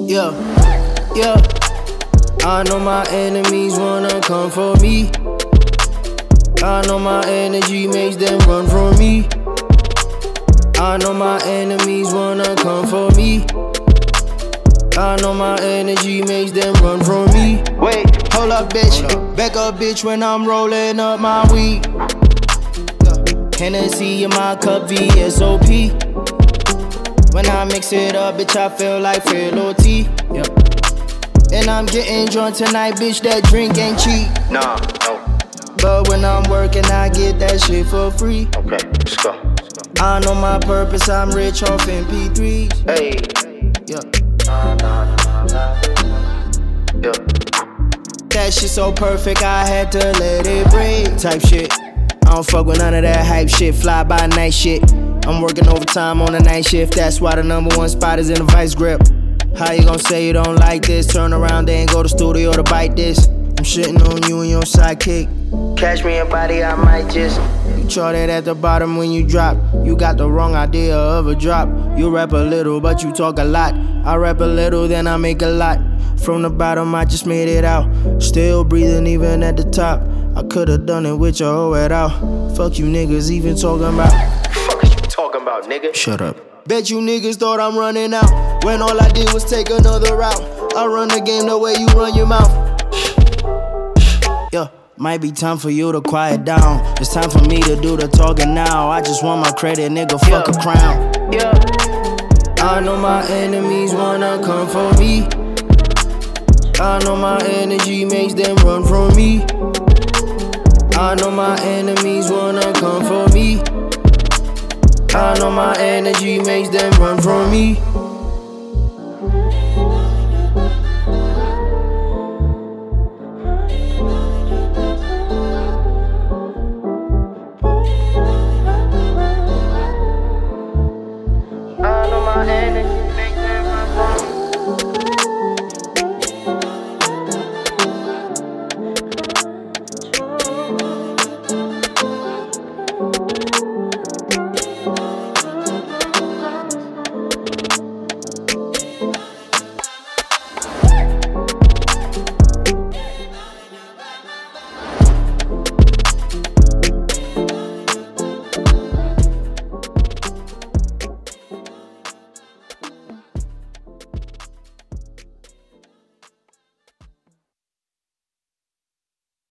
Yeah, yeah. I know my enemies wanna come for me. I know my energy makes them run from me. I know my enemies wanna come for me. I know my energy makes them run from me. Wait, hold up, bitch. Back up, bitch, when I'm rolling up my weed. Hennessy in my cup, VSOP. When I mix it up, bitch, I feel like Philo T. And I'm getting drunk tonight, bitch, that drink ain't cheap. Nah, no. But when I'm working, I get that shit for free. Okay, let's go. I know my purpose, I'm rich off MP3s. Hey. Yeah. Yeah. That shit so perfect, I had to let it breathe. Type shit. I don't fuck with none of that hype shit, fly by night shit. I'm working overtime on the night shift, that's why the #1 spot is in the vice grip. How you gon' say you don't like this? Turn around there and go to studio to bite this. I'm shitting on you and your sidekick. Catch me in body, I might just. You charted at the bottom when you drop. You got the wrong idea of a drop. You rap a little, but you talk a lot. I rap a little, then I make a lot. From the bottom, I just made it out. Still breathing even at the top. I could've done it with your whole head out. Fuck you niggas even talking about. Fuck is you talking about, nigga? Shut up. Bet you niggas thought I'm running out, when all I did was take another route. I run the game the way you run your mouth. Yeah, might be time for you to quiet down. It's time for me to do the talking now. I just want my credit, nigga, fuck a crown. Yeah. I know my enemies wanna come for me. I know my energy makes them run from me. I know my enemies wanna come for me. I know my energy makes them run from me.